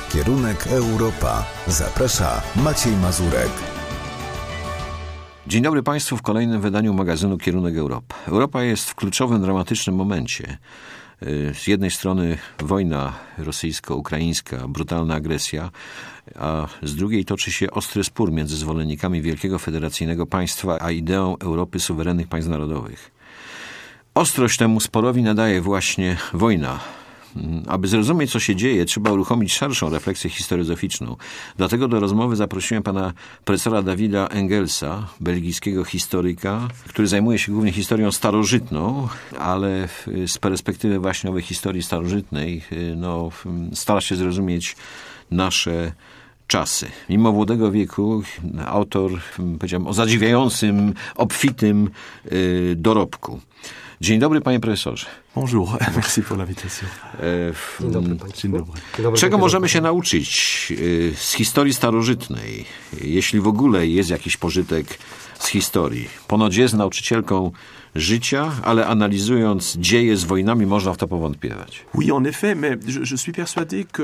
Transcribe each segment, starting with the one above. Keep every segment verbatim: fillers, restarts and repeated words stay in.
Kierunek Europa. Zaprasza Maciej Mazurek. Dzień dobry Państwu w kolejnym wydaniu magazynu Kierunek Europa. Europa jest w kluczowym, dramatycznym momencie. Z jednej strony wojna rosyjsko-ukraińska, brutalna agresja, a z drugiej toczy się ostry spór między zwolennikami wielkiego federacyjnego państwa a ideą Europy suwerennych państw narodowych. Ostrość temu sporowi nadaje właśnie wojna. Aby zrozumieć, co się dzieje, trzeba uruchomić szerszą refleksję historyzoficzną. Dlatego do rozmowy zaprosiłem pana profesora Davida Engelsa, belgijskiego historyka, który zajmuje się głównie historią starożytną, ale z perspektywy właśnie owej historii starożytnej no, stara się zrozumieć nasze czasy. Mimo młodego wieku autor, powiedziałem, o zadziwiającym, obfitym yy, dorobku. Dzień dobry, panie profesorze. Bonjour, merci pour l'invitation. Dzień dobry, Dzień dobry. Czego możemy się nauczyć z historii starożytnej, jeśli w ogóle jest jakiś pożytek z historii? Ponoć jest nauczycielką życia, ale analizując dzieje z wojnami można w to powątpiewać. Oui, en effet, mais je, je suis persuadé que...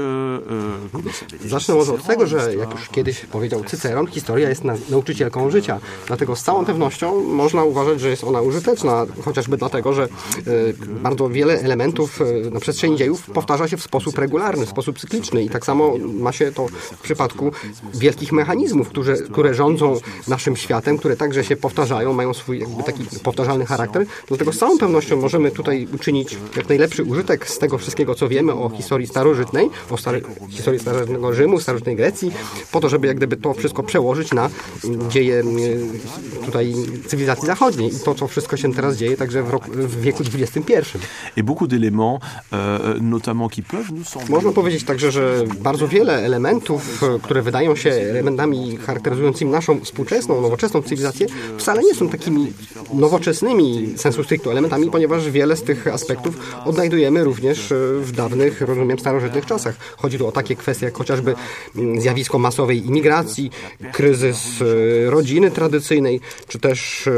Euh, Zacznę może od tego, że jak już kiedyś powiedział Cyceron, historia jest na, nauczycielką życia. Dlatego z całą pewnością można uważać, że jest ona użyteczna, chociażby dlatego, że y, bardzo wiele elementów y, na przestrzeni dziejów powtarza się w sposób regularny, w sposób cykliczny i tak samo ma się to w przypadku wielkich mechanizmów, które, które rządzą naszym światem, które także się powtarzają, mają swój jakby taki powtarzalny charakter. charakter. Dlatego z całą pewnością możemy tutaj uczynić jak najlepszy użytek z tego wszystkiego, co wiemy o historii starożytnej, o stary, historii starożytnego Rzymu, starożytnej Grecji, po to, żeby jak gdyby to wszystko przełożyć na dzieje tutaj cywilizacji zachodniej. I to, co wszystko się teraz dzieje, także w, roku, w wieku dwudziestym pierwszym. Et beaucoup d'éléments, euh, notamment qui peuvent nous sembler... Można powiedzieć także, że bardzo wiele elementów, które wydają się elementami charakteryzującymi naszą współczesną, nowoczesną cywilizację, wcale nie są takimi nowoczesnymi sensu stricto elementami, ponieważ wiele z tych aspektów odnajdujemy również w dawnych, rozumiem, starożytnych czasach. Chodzi tu o takie kwestie jak chociażby zjawisko masowej imigracji, kryzys rodziny tradycyjnej, czy też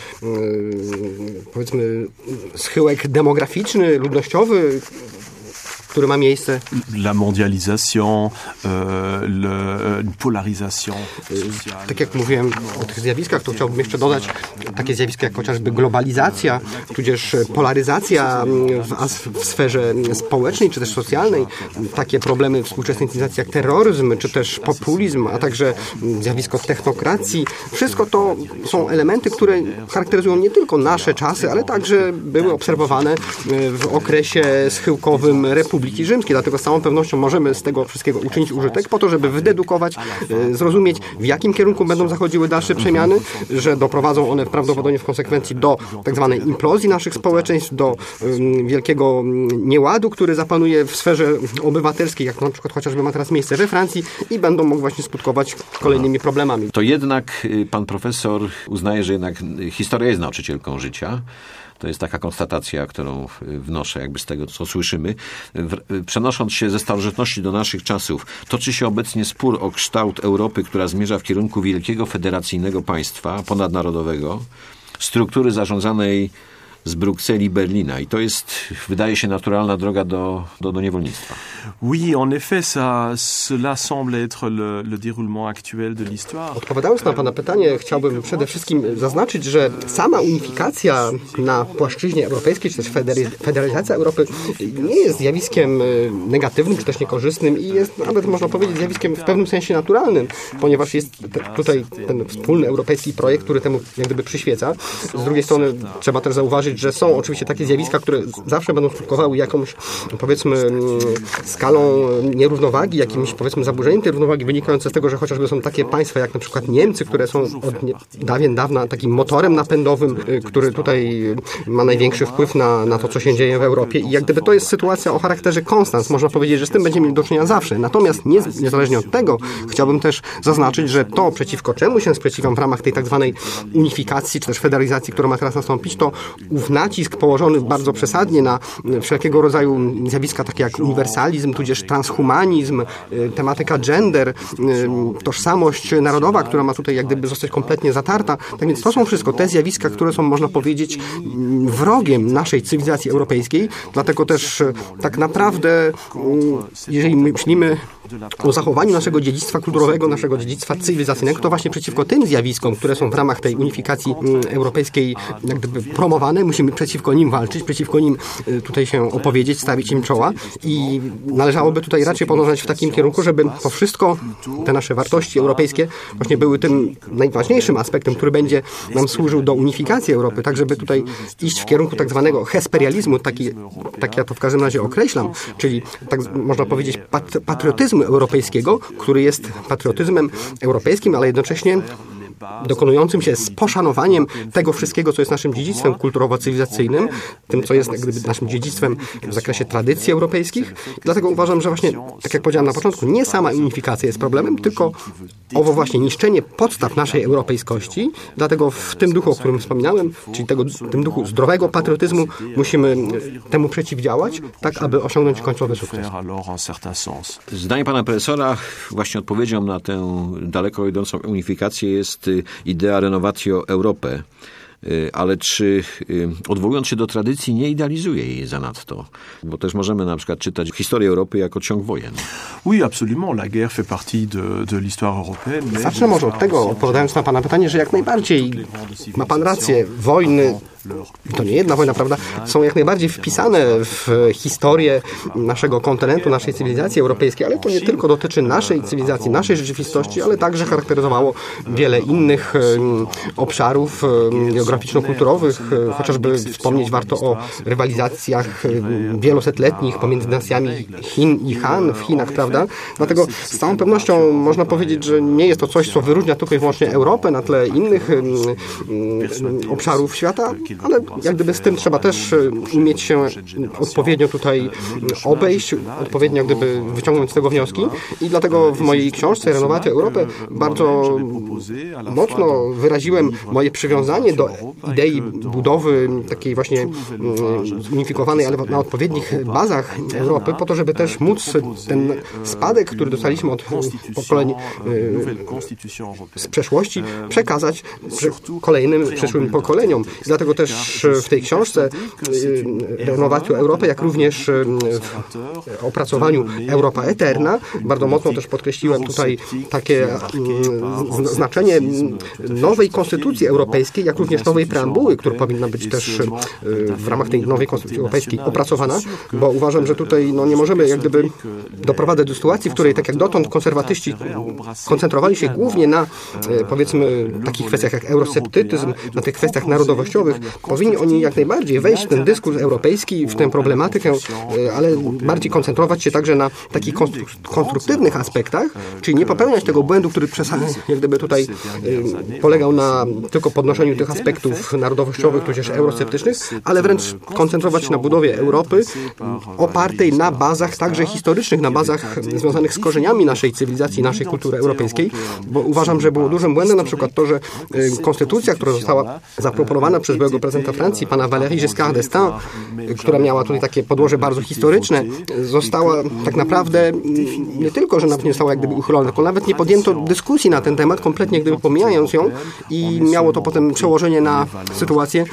powiedzmy schyłek demograficzny, ludnościowy, który ma miejsce. La mondialisation, la polarisation sociale. Tak jak mówiłem o tych zjawiskach, to chciałbym jeszcze dodać takie zjawiska jak chociażby globalizacja, tudzież polaryzacja w, w sferze społecznej czy też socjalnej, takie problemy współczesnej cywilizacji jak terroryzm, czy też populizm, a także zjawisko technokracji. Wszystko to są elementy, które charakteryzują nie tylko nasze czasy, ale także były obserwowane w okresie schyłkowym Republiki Rzymskiej. Dlatego z całą pewnością możemy z tego wszystkiego uczynić użytek po to, żeby wydedukować, zrozumieć, w jakim kierunku będą zachodziły dalsze przemiany, że doprowadzą one prawdopodobnie w konsekwencji do tak zwanej implozji naszych społeczeństw, do um, wielkiego nieładu, który zapanuje w sferze obywatelskiej, jak na przykład chociażby ma teraz miejsce we Francji i będą mogły właśnie skutkować kolejnymi problemami. To jednak pan profesor uznaje, że jednak historia jest nauczycielką życia. To jest taka konstatacja, którą wnoszę jakby z tego, co słyszymy. Przenosząc się ze starożytności do naszych czasów, toczy się obecnie spór o kształt Europy, która zmierza w kierunku wielkiego federacyjnego państwa ponadnarodowego, struktury zarządzanej z Brukseli, Berlina. I to jest, wydaje się, naturalna droga do, do, do niewolnictwa. Oui, en effet, ça, cela semble être le, le déroulement actuel de l'histoire. Odpowiadając na pana pytanie, chciałbym przede wszystkim zaznaczyć, że sama unifikacja na płaszczyźnie europejskiej, czy też federalizacja Europy nie jest zjawiskiem negatywnym, czy też niekorzystnym i jest nawet, można powiedzieć, zjawiskiem w pewnym sensie naturalnym, ponieważ jest tutaj ten wspólny europejski projekt, który temu jak gdyby przyświeca. Z drugiej strony trzeba też zauważyć, że są oczywiście takie zjawiska, które zawsze będą skutkowały jakąś, powiedzmy, skalą nierównowagi, jakimś, powiedzmy, zaburzeniem tej równowagi wynikające z tego, że chociażby są takie państwa jak na przykład Niemcy, które są od dawien dawna takim motorem napędowym, który tutaj ma największy wpływ na, na to, co się dzieje w Europie i jak gdyby to jest sytuacja o charakterze konstans. Można powiedzieć, że z tym będziemy mieli do czynienia zawsze. Natomiast nie, niezależnie od tego chciałbym też zaznaczyć, że to, przeciwko czemu się sprzeciwiam w ramach tej tak zwanej unifikacji, czy też federalizacji, która ma teraz nastąpić, to ów nacisk położony bardzo przesadnie na wszelkiego rodzaju zjawiska takie jak uniwersalizm, tudzież transhumanizm, tematyka gender, tożsamość narodowa, która ma tutaj jak gdyby zostać kompletnie zatarta. Tak więc to są wszystko te zjawiska, które są, można powiedzieć, wrogiem naszej cywilizacji europejskiej. Dlatego też tak naprawdę, jeżeli myślimy o zachowaniu naszego dziedzictwa kulturowego, naszego dziedzictwa cywilizacyjnego, to właśnie przeciwko tym zjawiskom, które są w ramach tej unifikacji europejskiej jak gdyby promowane, musimy przeciwko nim walczyć, przeciwko nim tutaj się opowiedzieć, stawić im czoła i należałoby tutaj raczej podążać w takim kierunku, żeby to wszystko, te nasze wartości europejskie właśnie były tym najważniejszym aspektem, który będzie nam służył do unifikacji Europy, tak żeby tutaj iść w kierunku tak zwanego hesperializmu, taki, tak ja to w każdym razie określam, czyli tak można powiedzieć pat, patriotyzmu europejskiego, który jest patriotyzmem europejskim, ale jednocześnie dokonującym się z poszanowaniem tego wszystkiego, co jest naszym dziedzictwem kulturowo-cywilizacyjnym, tym, co jest jak gdyby naszym dziedzictwem w zakresie tradycji europejskich. I dlatego uważam, że właśnie, tak jak powiedziałem na początku, nie sama unifikacja jest problemem, tylko owo właśnie niszczenie podstaw naszej europejskości. Dlatego w tym duchu, o którym wspominałem, czyli tego, tym duchu zdrowego patriotyzmu, musimy temu przeciwdziałać, tak aby osiągnąć końcowy sukces. Zdaniem pana profesora właśnie odpowiedzią na tę daleko idącą unifikację jest idea renovatio Europae. Ale czy odwołując się do tradycji nie idealizuje jej zanadto? Bo też możemy na przykład czytać historię Europy jako ciąg wojen. Oui, absolument. La guerre fait partie de, de l'histoire européenne. Zacznę może od tego, odpowiadając na pana pytanie, że jak najbardziej ma pan rację, wojny, to nie jedna wojna, prawda, są jak najbardziej wpisane w historię naszego kontynentu, naszej cywilizacji europejskiej, ale to nie tylko dotyczy naszej cywilizacji, naszej rzeczywistości, ale także charakteryzowało wiele innych obszarów geograficzno-kulturowych. Chociażby wspomnieć warto o rywalizacjach wielosetletnich pomiędzy nacjami Chin i Han w Chinach, prawda? Dlatego z całą pewnością można powiedzieć, że nie jest to coś, co wyróżnia tylko i wyłącznie Europę na tle innych obszarów świata, ale jak gdyby z tym trzeba też umieć się odpowiednio tutaj obejść, odpowiednio jak gdyby wyciągnąć z tego wnioski i dlatego w mojej książce Renovatio Europae bardzo mocno wyraziłem moje przywiązanie do idei budowy takiej właśnie zunifikowanej, ale na odpowiednich bazach Europy, po to, żeby też móc ten spadek, który dostaliśmy od pokoleń z przeszłości, przekazać kolejnym przyszłym pokoleniom. I dlatego też w tej książce Renovatio Europae, jak również w opracowaniu Europa Eterna, bardzo mocno też podkreśliłem tutaj takie znaczenie nowej konstytucji europejskiej, jak również nowej preambuły, która powinna być też w ramach tej nowej konstytucji europejskiej opracowana, bo uważam, że tutaj no, nie możemy jak gdyby doprowadzać do sytuacji, w której tak jak dotąd konserwatyści koncentrowali się głównie na powiedzmy takich kwestiach jak eurosceptycyzm, na tych kwestiach narodowościowych. Powinni oni jak najbardziej wejść w ten dyskurs europejski, w tę problematykę, ale bardziej koncentrować się także na takich konstruktywnych aspektach, czyli nie popełniać tego błędu, który jak gdyby tutaj polegał na tylko podnoszeniu tych aspektów narodowościowych, tudzież eurosceptycznych, ale wręcz koncentrować się na budowie Europy opartej na bazach także historycznych, na bazach związanych z korzeniami naszej cywilizacji, naszej kultury europejskiej, bo uważam, że było dużym błędem na przykład to, że konstytucja, która została zaproponowana przez byłego prezydenta Francji, pana Valéry Giscard d'Estaing, która miała tutaj takie podłoże bardzo historyczne, została tak naprawdę nie tylko, że nawet nie została jak gdyby uchylona, tylko nawet nie podjęto dyskusji na ten temat, kompletnie gdyby pomijając ją i miało to potem przełożenie na sytuację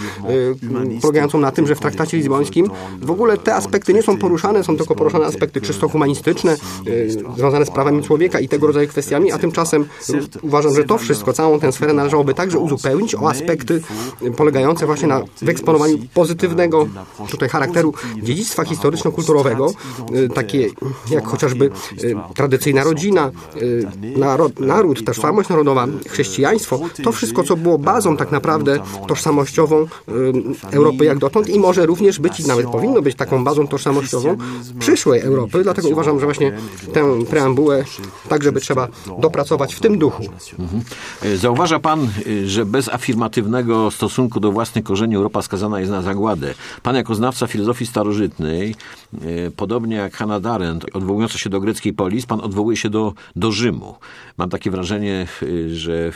y, polegającą na tym, że w traktacie lizbońskim w ogóle te aspekty nie są poruszane, są tylko poruszane aspekty czysto humanistyczne, y, związane z prawami człowieka i tego rodzaju kwestiami, a tymczasem y, uważam, że to wszystko, całą tę sferę należałoby także uzupełnić o aspekty y, polegające właśnie na wyeksponowaniu pozytywnego tutaj charakteru dziedzictwa historyczno-kulturowego, y, takie jak chociażby y, tradycyjna rodzina, y, narod, naród, tożsamość narodowa, chrześcijaństwo, to wszystko, co było bazą tak naprawdę tożsamościową y, Europy jak dotąd i może również być i nawet powinno być taką bazą tożsamościową przyszłej Europy. Dlatego uważam, że właśnie tę preambułę także by trzeba dopracować w tym duchu. Mhm. Zauważa pan, że bez afirmatywnego stosunku do własnych korzeni Europa skazana jest na zagładę. Pan jako znawca filozofii starożytnej, podobnie jak Hannah Arendt, odwołująca się do greckiej polis, pan odwołuje się do, do Rzymu. Mam takie wrażenie, że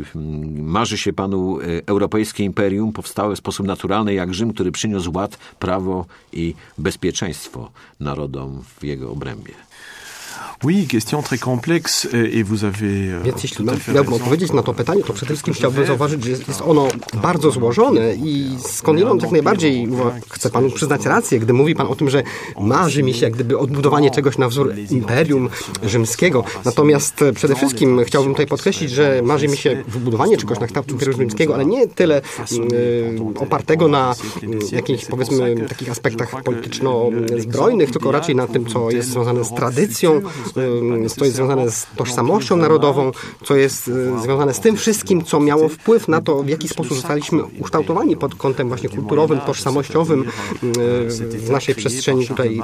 marzy się panu europejskie imperium powstałe w sposób naturalny jak Rzym, który przyniósł ład, prawo i bezpieczeństwo narodom w jego obrębie. Oui, question très complexe et vous avez... Więc jeśli miałbym odpowiedzieć na to pytanie, to przede wszystkim chciałbym zauważyć, że jest ono bardzo złożone i skądinąd jak najbardziej chcę panu przyznać rację, gdy mówi pan o tym, że marzy mi się jak gdyby odbudowanie czegoś na wzór Imperium Rzymskiego. Natomiast przede wszystkim chciałbym tutaj podkreślić, że marzy mi się wybudowanie czegoś na kształt Imperium Rzymskiego, ale nie tyle y, opartego na y, jakichś, powiedzmy, takich aspektach polityczno-zbrojnych, tylko raczej na tym, co jest związane z tradycją, y, co jest związane z tożsamością narodową, co jest y, związane z tym wszystkim, co miało wpływ na to, w jaki sposób zostaliśmy ukształtowani pod kątem właśnie kulturowym, tożsamościowym y, w naszej przestrzeni tutaj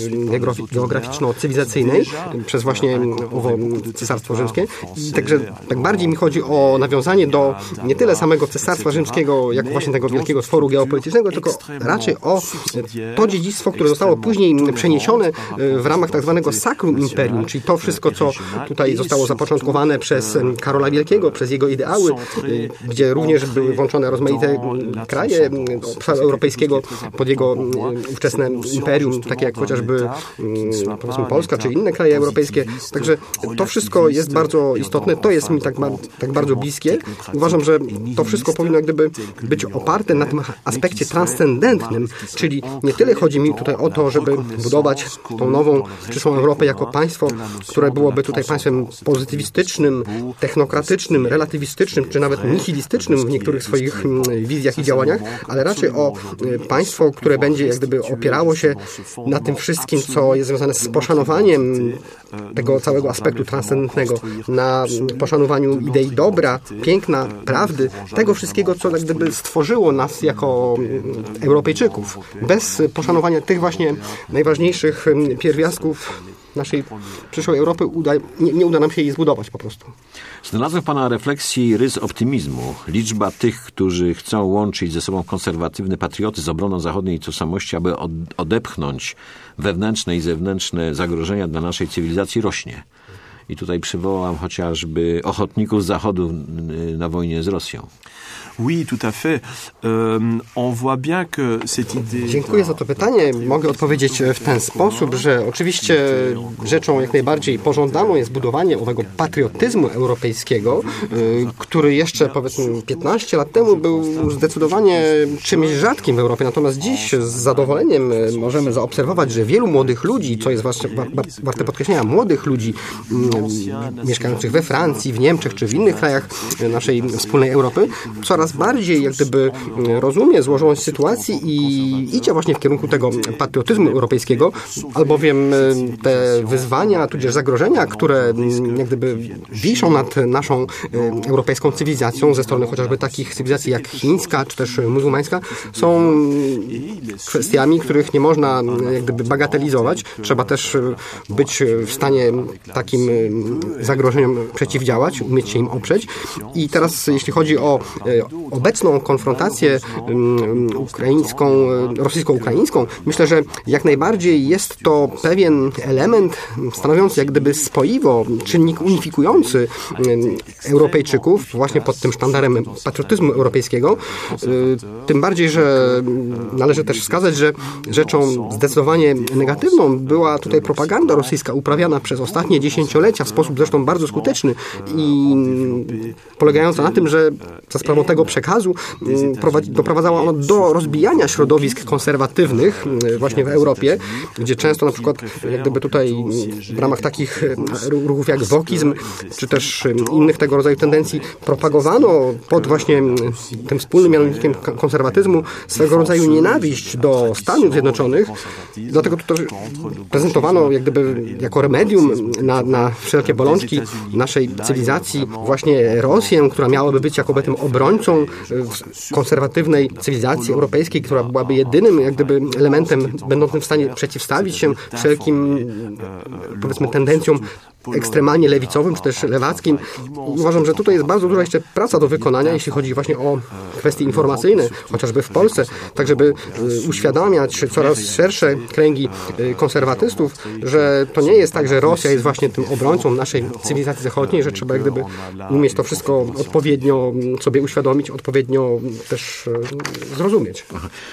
y, geograficzno-cywilizacyjnej przez właśnie owo Cesarstwo Rzymskie. I także tak bardziej mi chodzi o nawiązanie do nie tyle samego Cesarstwa Rzymskiego, jak właśnie tego wielkiego stworu geopolitycznego, tylko raczej o to dziedzictwo, które zostało później przeniesione w ramach tak zwanego Sacrum Imperium, czyli to wszystko, co tutaj zostało zapoczątkowane przez Karola Wielkiego, przez jego ideały, gdzie również były włączone rozmaite kraje obszaru europejskiego pod jego ówczesne imperium, takie jak chociażby powiedzmy Polska, czy inne kraje europejskie. Także to wszystko jest bardzo istotne, to jest mi tak, tak bardzo bliskie. Uważam, że to wszystko powinno jak gdyby być oparte na tym aspekcie transcendentnym, czyli nie tyle chodzi mi tutaj o to, żeby budować tą nową, przyszłą Europę jako państwo, które byłoby tutaj państwem pozytywistycznym, technokratycznym, relatywistycznym, czy nawet nihilistycznym w niektórych swoich wizjach i działaniach, ale raczej o państwo, które będzie jak gdyby opierało się na tym wszystkim, co jest związane z poszanowaniem tego całego aspektu transcendentnego, na poszanowaniu idei dobra, piękna, prawdy, tego wszystkiego, co jak gdyby stworzyło nas jako Europejczyków. Bez poszanowania tych właśnie najważniejszych pierwiastków naszej przyszłej Europy uda, nie, nie uda nam się jej zbudować po prostu. Znalazłem w pana refleksji rys optymizmu. Liczba tych, którzy chcą łączyć ze sobą konserwatywny patriotyzm z obroną zachodniej tożsamości, aby od, odepchnąć wewnętrzne i zewnętrzne zagrożenia dla naszej cywilizacji, rośnie. I tutaj przywołam chociażby ochotników z Zachodu na wojnie z Rosją. Oui, tout à fait. Um, on voit bien que cette idée... Dziękuję za to pytanie. Mogę odpowiedzieć w ten sposób, że oczywiście rzeczą jak najbardziej pożądaną jest budowanie owego patriotyzmu europejskiego, który jeszcze powiedzmy piętnaście lat temu był zdecydowanie czymś rzadkim w Europie. Natomiast dziś z zadowoleniem możemy zaobserwować, że wielu młodych ludzi, co jest właśnie warte podkreślenia, młodych ludzi mieszkających we Francji, w Niemczech czy w innych krajach naszej wspólnej Europy, coraz bardziej jak gdyby rozumie złożoność sytuacji i idzie właśnie w kierunku tego patriotyzmu europejskiego, albowiem te wyzwania, tudzież zagrożenia, które jak gdyby wiszą nad naszą europejską cywilizacją ze strony chociażby takich cywilizacji jak chińska, czy też muzułmańska, są kwestiami, których nie można jak gdyby bagatelizować. Trzeba też być w stanie takim zagrożeniom przeciwdziałać, umieć się im oprzeć. I teraz jeśli chodzi o obecną konfrontację ukraińską, rosyjsko-ukraińską, myślę, że jak najbardziej jest to pewien element stanowiący jak gdyby spoiwo, czynnik unifikujący Europejczyków właśnie pod tym sztandarem patriotyzmu europejskiego. Tym bardziej, że należy też wskazać, że rzeczą zdecydowanie negatywną była tutaj propaganda rosyjska uprawiana przez ostatnie dziesięciolecia w sposób zresztą bardzo skuteczny i polegająca na tym, że za sprawą tego przekazu doprowadzała ono do rozbijania środowisk konserwatywnych właśnie w Europie, gdzie często na przykład jak gdyby tutaj w ramach takich ruchów jak wokizm, czy też innych tego rodzaju tendencji propagowano pod właśnie tym wspólnym mianownikiem konserwatyzmu swego rodzaju nienawiść do Stanów Zjednoczonych. Dlatego to też prezentowano jak gdyby jako remedium na, na wszelkie bolączki naszej cywilizacji właśnie Rosję, która miałaby być jakoby tym obrońcą konserwatywnej cywilizacji europejskiej, która byłaby jedynym jak gdyby elementem będącym w stanie przeciwstawić się wszelkim powiedzmy tendencjom ekstremalnie lewicowym, czy też lewackim. Uważam, że tutaj jest bardzo duża jeszcze praca do wykonania, jeśli chodzi właśnie o kwestie informacyjne, chociażby w Polsce, tak żeby uświadamiać coraz szersze kręgi konserwatystów, że to nie jest tak, że Rosja jest właśnie tym obrońcą naszej cywilizacji zachodniej, że trzeba jak gdyby umieć to wszystko odpowiednio sobie uświadomić, odpowiednio też zrozumieć.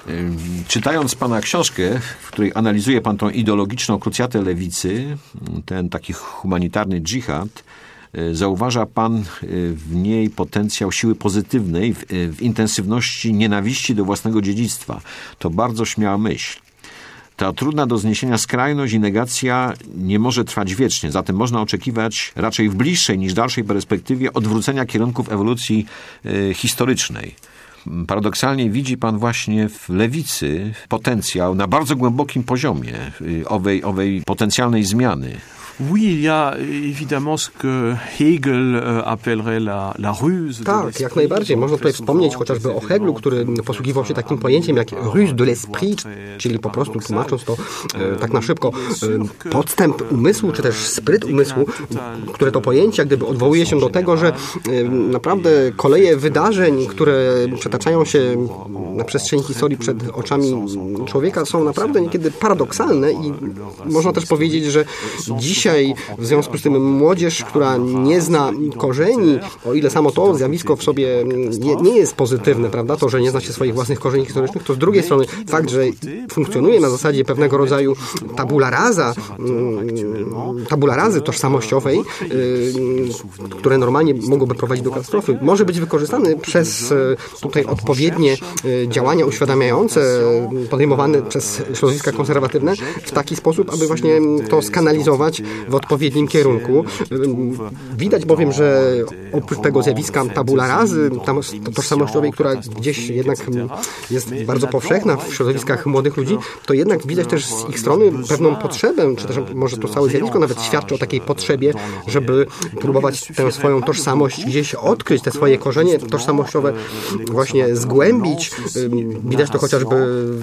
Czytając pana książkę, w której analizuje pan tą ideologiczną krucjatę lewicy, ten taki humanitarny dżihad, zauważa pan w niej potencjał siły pozytywnej w, w intensywności nienawiści do własnego dziedzictwa. To bardzo śmiała myśl. Ta trudna do zniesienia skrajność i negacja nie może trwać wiecznie, zatem można oczekiwać raczej w bliższej niż dalszej perspektywie odwrócenia kierunków ewolucji e, historycznej. Paradoksalnie widzi pan właśnie w lewicy potencjał na bardzo głębokim poziomie e, owej, owej potencjalnej zmiany. Oui, il y a évidemment ce que Hegel appellerait la, la ruse. Tak, jak najbardziej. Można tutaj wspomnieć chociażby o Hegelu, który posługiwał się takim pojęciem jak ruse de l'esprit, czyli po prostu tłumacząc to e, tak na szybko, e, podstęp umysłu, czy też spryt umysłu, które to pojęcie jak gdyby odwołuje się do tego, że e, naprawdę koleje wydarzeń, które przetaczają się na przestrzeni historii przed oczami człowieka, są naprawdę niekiedy paradoksalne i można też powiedzieć, że dziś Dzisiaj w związku z tym młodzież, która nie zna korzeni, o ile samo to zjawisko w sobie nie, nie jest pozytywne, prawda, to, że nie zna się swoich własnych korzeni historycznych, to z drugiej strony fakt, że funkcjonuje na zasadzie pewnego rodzaju tabula rasa, tabula rasy tożsamościowej, które normalnie mogłyby prowadzić do katastrofy, może być wykorzystany przez tutaj odpowiednie działania uświadamiające podejmowane przez środowiska konserwatywne w taki sposób, aby właśnie to skanalizować w odpowiednim kierunku. Widać bowiem, że oprócz tego zjawiska tabula rasy, tożsamościowej, która gdzieś jednak jest bardzo powszechna w środowiskach młodych ludzi, to jednak widać też z ich strony pewną potrzebę, czy też może to całe zjawisko nawet świadczy o takiej potrzebie, żeby próbować tę swoją tożsamość gdzieś odkryć, te swoje korzenie tożsamościowe właśnie zgłębić. Widać to chociażby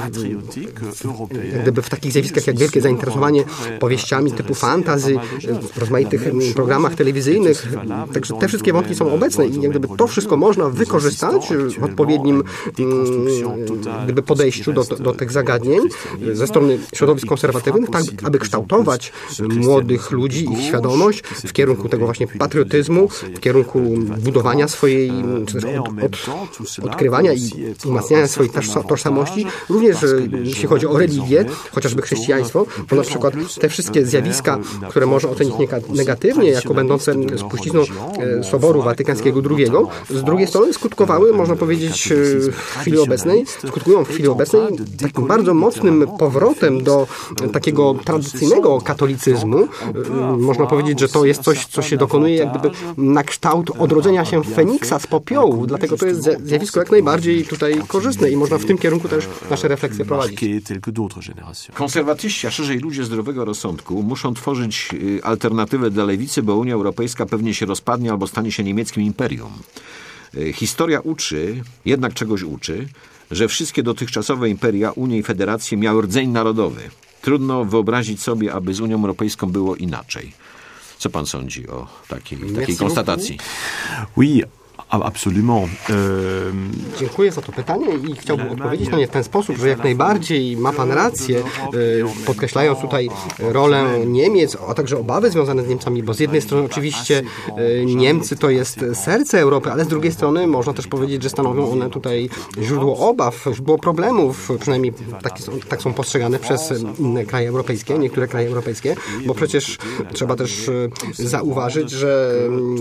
gdyby w takich zjawiskach jak wielkie zainteresowanie powieściami typu fantasy, w rozmaitych programach telewizyjnych. Także te wszystkie wątki są obecne i jak gdyby to wszystko można wykorzystać w odpowiednim gdyby podejściu do, do tych zagadnień ze strony środowisk konserwatywnych, tak aby kształtować młodych ludzi, ich świadomość w kierunku tego właśnie patriotyzmu, w kierunku budowania swojej, czy też od, od, odkrywania i umacniania swojej tożsamości. Również jeśli chodzi o religię, chociażby chrześcijaństwo, bo na przykład te wszystkie zjawiska, które może ocenić negatywnie, jako będące spuścizną Soboru Watykańskiego drugiego, z drugiej strony skutkowały, można powiedzieć, w chwili obecnej, skutkują w chwili obecnej takim bardzo mocnym powrotem do takiego tradycyjnego katolicyzmu. Można powiedzieć, że to jest coś, co się dokonuje jak gdyby na kształt odrodzenia się Feniksa z popiołu, dlatego to jest zjawisko jak najbardziej tutaj korzystne i można w tym kierunku też nasze refleksje prowadzić. Konserwatyści, a szerzej ludzie zdrowego rozsądku muszą tworzyć alternatywę dla lewicy, bo Unia Europejska pewnie się rozpadnie albo stanie się niemieckim imperium. Historia uczy, jednak czegoś uczy, że wszystkie dotychczasowe imperia, Unie i federacje miały rdzeń narodowy. Trudno wyobrazić sobie, aby z Unią Europejską było inaczej. Co pan sądzi o takiej, takiej konstatacji? Oui. Absolument. Dziękuję za to pytanie i chciałbym odpowiedzieć na nie w ten sposób, że jak najbardziej ma pan rację, podkreślając tutaj rolę Niemiec, a także obawy związane z Niemcami, bo z jednej strony oczywiście Niemcy to jest serce Europy, ale z drugiej strony można też powiedzieć, że stanowią one tutaj źródło obaw, źródło problemów, przynajmniej tak, tak są postrzegane przez inne kraje europejskie, niektóre kraje europejskie, bo przecież trzeba też zauważyć, że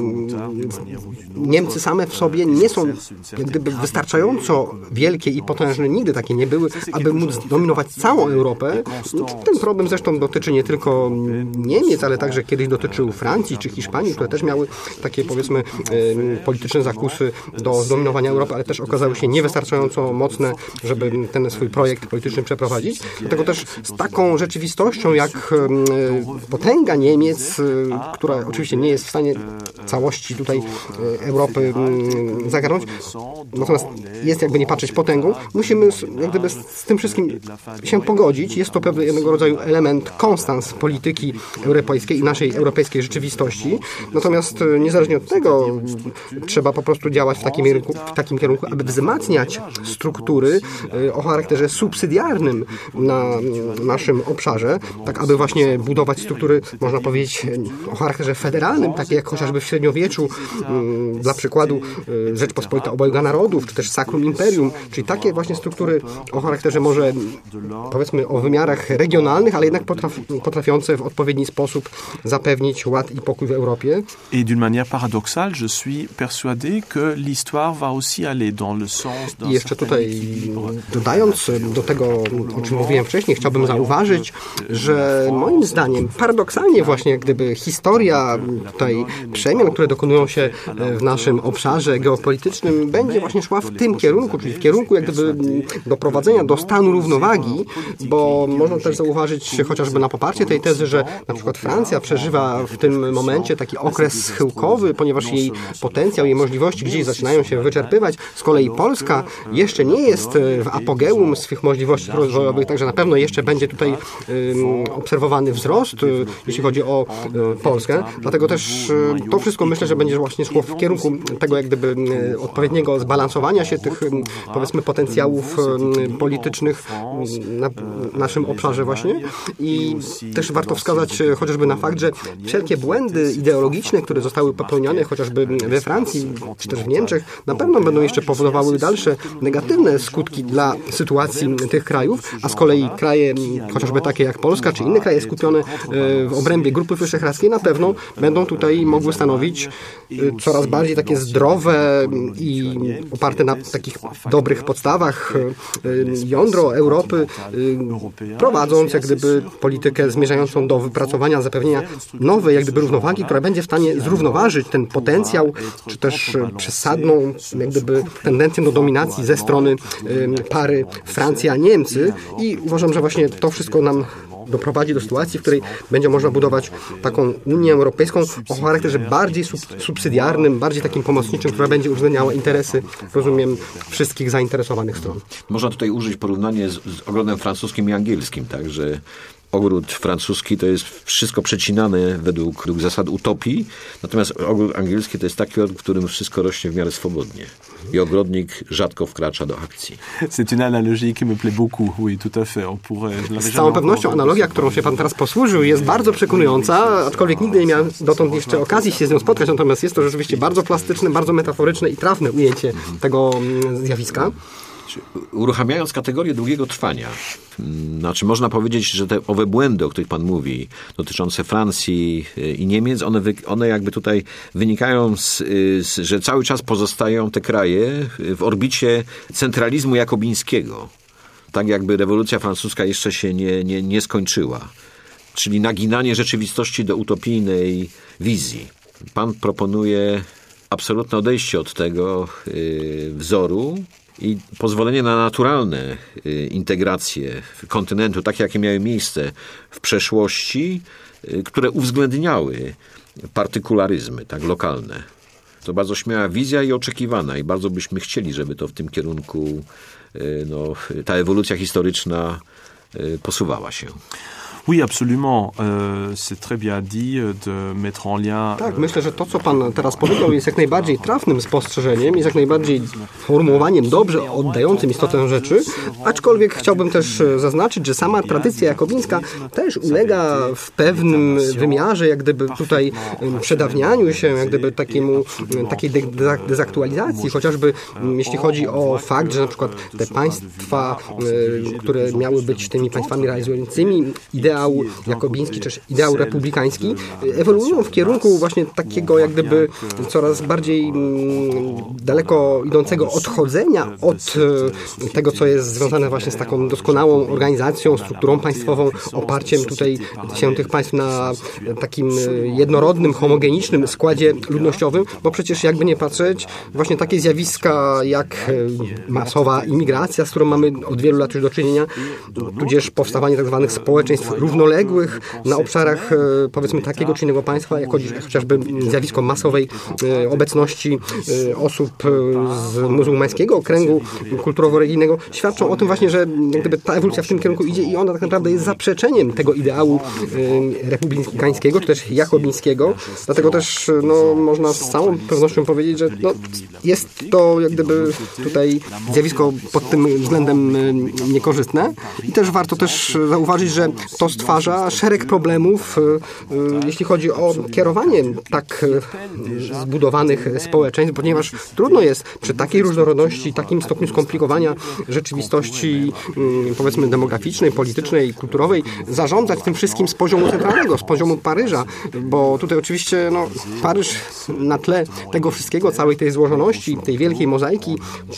Niemcy same w sobie nie są jak gdyby wystarczająco wielkie i potężne, nigdy takie nie były, aby móc dominować całą Europę. Ten problem zresztą dotyczy nie tylko Niemiec, ale także kiedyś dotyczył Francji czy Hiszpanii, które też miały takie powiedzmy polityczne zakusy do zdominowania Europy, ale też okazały się niewystarczająco mocne, żeby ten swój projekt polityczny przeprowadzić. Dlatego też z taką rzeczywistością jak potęga Niemiec, która oczywiście nie jest w stanie całości tutaj Europy zagarnąć, natomiast jest jakby nie patrzeć potęgą, musimy jak gdyby z tym wszystkim się pogodzić. Jest to pewnego rodzaju element konstans polityki europejskiej i naszej europejskiej rzeczywistości. Natomiast niezależnie od tego trzeba po prostu działać w takim kierunku, w takim kierunku aby wzmacniać struktury o charakterze subsydiarnym na naszym obszarze, tak aby właśnie budować struktury, można powiedzieć, o charakterze federalnym, takie jak chociażby w średniowieczu, dla przykładu przykładu Rzeczpospolita Obojga Narodów, czy też Sacrum Imperium, czyli takie właśnie struktury o charakterze może powiedzmy o wymiarach regionalnych, ale jednak potrafi, potrafiące w odpowiedni sposób zapewnić ład i pokój w Europie. Et d'une manière paradoxale, je suis persuadé que l'histoire va aussi aller dans le sens d'un I jeszcze tutaj dodając do tego, o czym mówiłem wcześniej, chciałbym zauważyć, że moim zdaniem paradoksalnie właśnie jak gdyby historia tutaj przemian, które dokonują się w naszym obszarze geopolitycznym, będzie właśnie szła w tym kierunku, czyli w kierunku jak gdyby doprowadzenia do stanu równowagi, bo można też zauważyć chociażby na poparcie tej tezy, że na przykład Francja przeżywa w tym momencie taki okres schyłkowy, ponieważ jej potencjał, jej możliwości gdzieś zaczynają się wyczerpywać. Z kolei Polska jeszcze nie jest w apogeum swych możliwości rozwojowych, także na pewno jeszcze będzie tutaj um, obserwowany wzrost, jeśli chodzi o um, Polskę. Dlatego też um, to wszystko myślę, że będzie właśnie szło w kierunku tego jak gdyby um, odpowiedniego zbalansowania się tych um, powiedzmy potencjałów um, politycznych um, na naszym obszarze właśnie. I też warto wskazać chociażby na fakt, że wszelkie błędy ideologiczne, które zostały popełnione chociażby we Francji czy też w Niemczech, na pewno będą jeszcze powodowały dalsze negatywne skutki dla sytuacji tych krajów, a z kolei kraje chociażby takie jak Polska czy inne kraje skupione w obrębie Grupy Wyszehradzkiej na pewno będą tutaj mogły stanowić coraz bardziej takie zdrowe i oparte na takich dobrych podstawach jądro Europy, prowadząc jak gdyby politykę zmierzającą do wypracowania, zapewnienia nowej jak gdyby równowagi, która będzie w stanie zrównoważyć ten potencjał, czy też przesadną jak gdyby tendencję do dominacji ze strony pary Francja-Niemcy i uważam, że właśnie to wszystko nam doprowadzi do sytuacji, w której będzie można budować taką Unię Europejską o charakterze bardziej sub, subsydiarnym, bardziej takim pomocniczym, która będzie uwzględniała interesy, rozumiem, wszystkich zainteresowanych stron. Można tutaj użyć porównanie z, z ogrodem francuskim i angielskim, także ogród francuski to jest wszystko przecinane według, według zasad utopii, natomiast ogród angielski to jest taki ogród, w którym wszystko rośnie w miarę swobodnie i ogrodnik rzadko wkracza do akcji. C'est une analogie qui me plaît beaucoup. Oui, tout à fait. On pourrait... Z całą pewnością analogia, którą się pan teraz posłużył, jest bardzo przekonująca, aczkolwiek nigdy nie miałem dotąd jeszcze okazji się z nią spotkać, natomiast jest to rzeczywiście bardzo plastyczne, bardzo metaforyczne i trafne ujęcie tego zjawiska. Uruchamiając kategorię długiego trwania, znaczy można powiedzieć, że te owe błędy, o których pan mówi, dotyczące Francji i Niemiec, one, wy, one jakby tutaj wynikają z, z, że cały czas pozostają te kraje w orbicie centralizmu jakobińskiego. Tak jakby rewolucja francuska jeszcze się nie, nie, nie skończyła. Czyli naginanie rzeczywistości do utopijnej wizji. Pan proponuje absolutne odejście od tego yy, wzoru i pozwolenie na naturalne y, integracje kontynentu, takie jakie miały miejsce w przeszłości, y, które uwzględniały partykularyzmy, tak lokalne. To bardzo śmiała wizja i oczekiwana i bardzo byśmy chcieli, żeby to w tym kierunku y, no, ta ewolucja historyczna y, posuwała się. Oui, absolument. Euh, c'est très bien dit de mettre en lien... Tak, myślę, że to, co pan teraz powiedział, jest jak najbardziej trafnym spostrzeżeniem, jest jak najbardziej formułowaniem dobrze oddającym istotę rzeczy, aczkolwiek chciałbym też zaznaczyć, że sama tradycja jakobińska też ulega w pewnym wymiarze, jak gdyby tutaj przedawnianiu się, jak gdyby takiemu, takiej dezaktualizacji, chociażby jeśli chodzi o fakt, że na przykład te państwa, które miały być tymi państwami realizującymi idea ideał jakobiński, czy ideał republikański, ewoluują w kierunku właśnie takiego jak gdyby coraz bardziej daleko idącego odchodzenia od tego, co jest związane właśnie z taką doskonałą organizacją, strukturą państwową, oparciem tutaj się tych państw na takim jednorodnym, homogenicznym składzie ludnościowym, bo przecież jakby nie patrzeć, właśnie takie zjawiska jak masowa imigracja, z którą mamy od wielu lat już do czynienia, tudzież powstawanie tak zwanych społeczeństw równoległych na obszarach powiedzmy takiego czy innego państwa, jak chociażby zjawisko masowej obecności osób z muzułmańskiego okręgu kulturowo-religijnego, świadczą o tym właśnie, że jak gdyby ta ewolucja w tym kierunku idzie i ona tak naprawdę jest zaprzeczeniem tego ideału republikańskiego, czy też jakobińskiego. Dlatego też no, można z całą pewnością powiedzieć, że no, jest to jak gdyby tutaj zjawisko pod tym względem niekorzystne i też warto też zauważyć, że to to stwarza szereg problemów, jeśli chodzi o kierowanie tak zbudowanych społeczeństw, ponieważ trudno jest przy takiej różnorodności, takim stopniu skomplikowania rzeczywistości, powiedzmy, demograficznej, politycznej, kulturowej, zarządzać tym wszystkim z poziomu centralnego, z poziomu Paryża, bo tutaj oczywiście no, Paryż na tle tego wszystkiego, całej tej złożoności, tej wielkiej mozaiki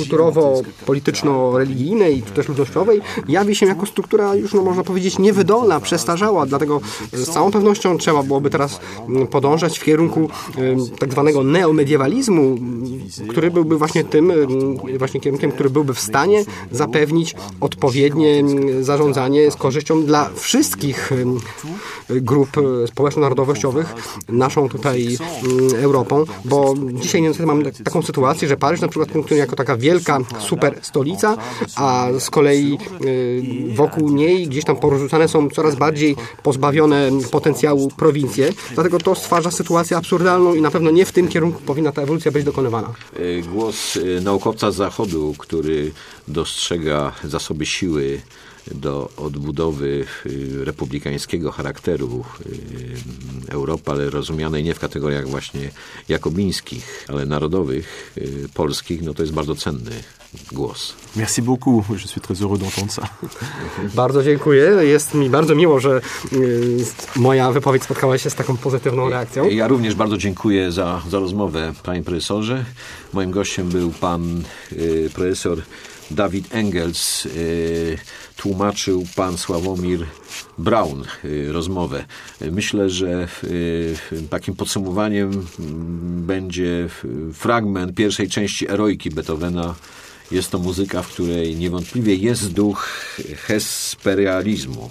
kulturowo-polityczno-religijnej, czy też ludnościowej, jawi się jako struktura już, no, można powiedzieć, niewydolna, przestarzała, dlatego z całą pewnością trzeba byłoby teraz podążać w kierunku tak zwanego neomediewalizmu, który byłby właśnie tym, właśnie kierunkiem, który byłby w stanie zapewnić odpowiednie zarządzanie z korzyścią dla wszystkich grup społeczno-narodowościowych naszą tutaj Europą, bo dzisiaj niestety mamy taką sytuację, że Paryż na przykład funkcjonuje jako taka wielka super stolica, a z kolei wokół niej gdzieś tam porzucane są coraz bardziej pozbawione potencjału prowincje, dlatego to stwarza sytuację absurdalną i na pewno nie w tym kierunku powinna ta ewolucja być dokonywana. Głos naukowca z Zachodu, który dostrzega zasoby siły do odbudowy republikańskiego charakteru Europy, ale rozumianej nie w kategoriach właśnie jakobińskich, ale narodowych, polskich, no to jest bardzo cenny głos. Merci beaucoup. Je suis très heureux d'entendre ça. Bardzo dziękuję. Jest mi bardzo miło, że moja wypowiedź spotkała się z taką pozytywną reakcją. Ja również bardzo dziękuję za, za rozmowę, panie profesorze. Moim gościem był pan y, profesor Dawid Engels, y, tłumaczył pan Sławomir Braun y, rozmowę. Myślę, że y, takim podsumowaniem y, będzie fragment pierwszej części Eroiki Beethovena. Jest to muzyka, w której niewątpliwie jest duch hesperealizmu.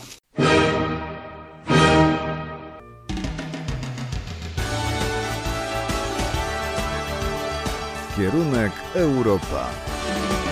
Kierunek Europa.